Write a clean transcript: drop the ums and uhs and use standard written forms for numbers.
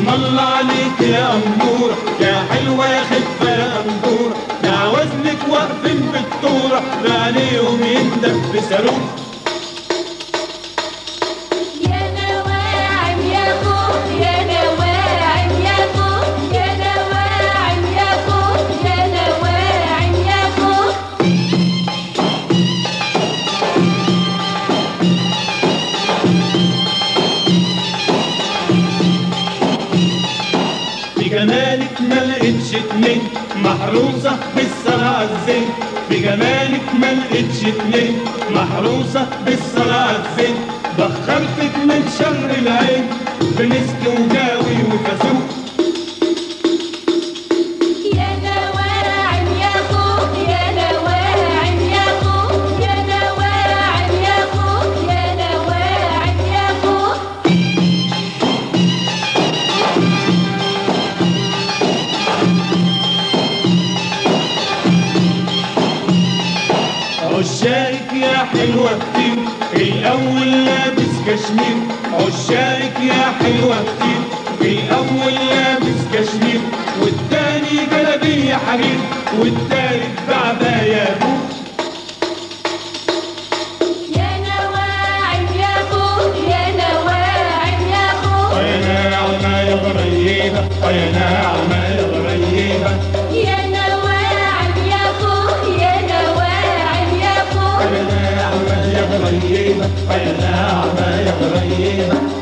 الله عليك يا أمورة، يا حلوة يا خفة يا أمورة، يا وزنك واقفين بالطورة، لا عليهم يندب بصاروخ. بجمالك ما لقيتش اتنين، محروسة بالصلاة الزين. بجمالك ما لقيتش اتنين، محروسة بالصلاة الزين. بخرتك من شر العين بمسك وجاوي وفسوق. يا نواعم يا خوخ يا نواعم يا خوخ يا نواعم يا خوخ يا نواعم يا خوخ. عشاقك يا حلوة كتير، الأول لابس كشمير. عشاقك يا حلوة كتير، الأول لابس كشمير، والتاني جلابية حرير، والتالت بعباية بوخ. يا نواعم يا خوخ يا نواعم يا خوخ. يا ناعمة يا غريبة، يا ناعمة يا غريبة. يا نواعم يا خوخ يا نواعم يا خوخ. يا ناعمة يا غريبة، يا ناعمة يا غريبة.